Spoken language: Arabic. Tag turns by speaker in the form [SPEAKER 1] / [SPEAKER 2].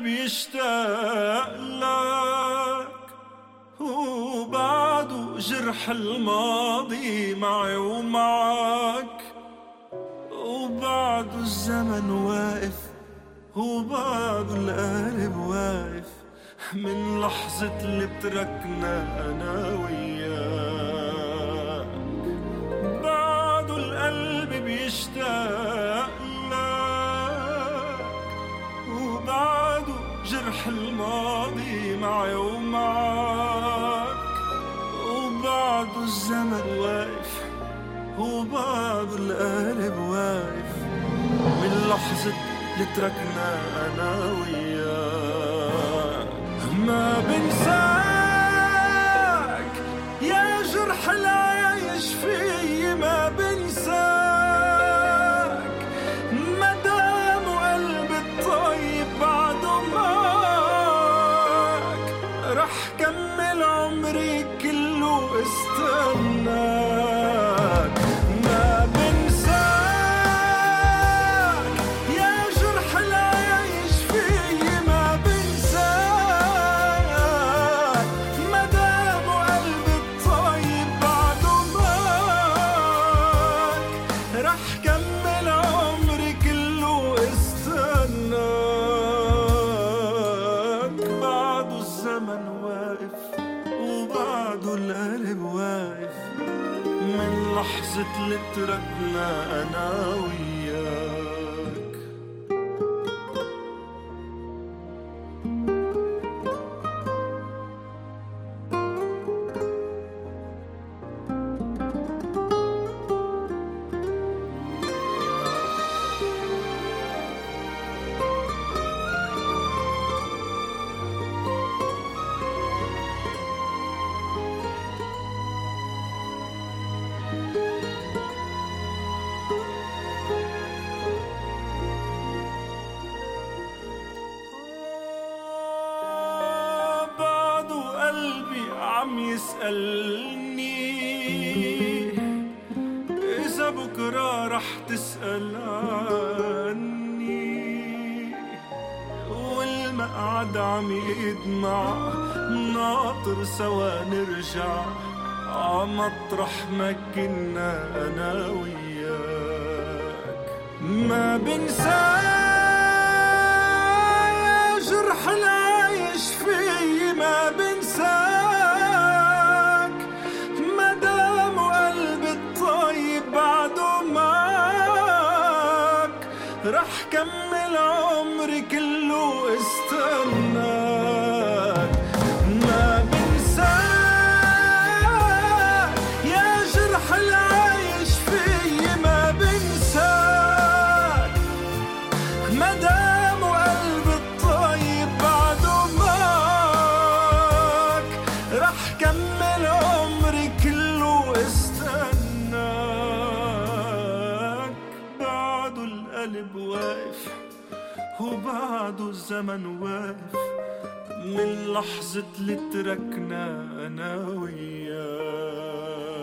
[SPEAKER 1] بيشتاق لك، وبعده جرح الماضي معي ومعك، وبعده الزمن واقف، وبعده القلب واقف من لحظة اللي تركنا أنا وياك. بعده القلب بيشتاق لك، وبعده جرح الماضي معي ومعك، وبعده الزمن واقف، وبعده القلب واقف من لحظة اللي تركنا أنا وياك. ما بنساك يا جرح العايش فيي، ما بنساك مدام قلبي الطيب بعده معك، رح كمل عمري كله استناك. ما بنساك يا جرح العايش فيي، ما بنساك مدام قلبي الطيب بعده معك، رح كمل عمري كله استناك. بعده الزمن واقف، وبعده القلب واقف من لحظة اللي تركنا أنا وياك. عم يسألني إذا بكرة رح تسأل عني، والمقعد عم يدمع ناطر سوا نرجع عمطرح ما كنا أنا وياك. ما بنساك يا جرح العايش فيي، ما بنساك مدام قلبي الطيب بعده معك، رح كمل عمري كله استناك. ما بنساك يا جرح العايش فيي، ما بنساك مدام قلبي الطيب بعده معك، رح كمل عمري كله استناك. بعده القلب واقف، وبعده الزمن واقف من لحظة اللي تركنا أنا وياك.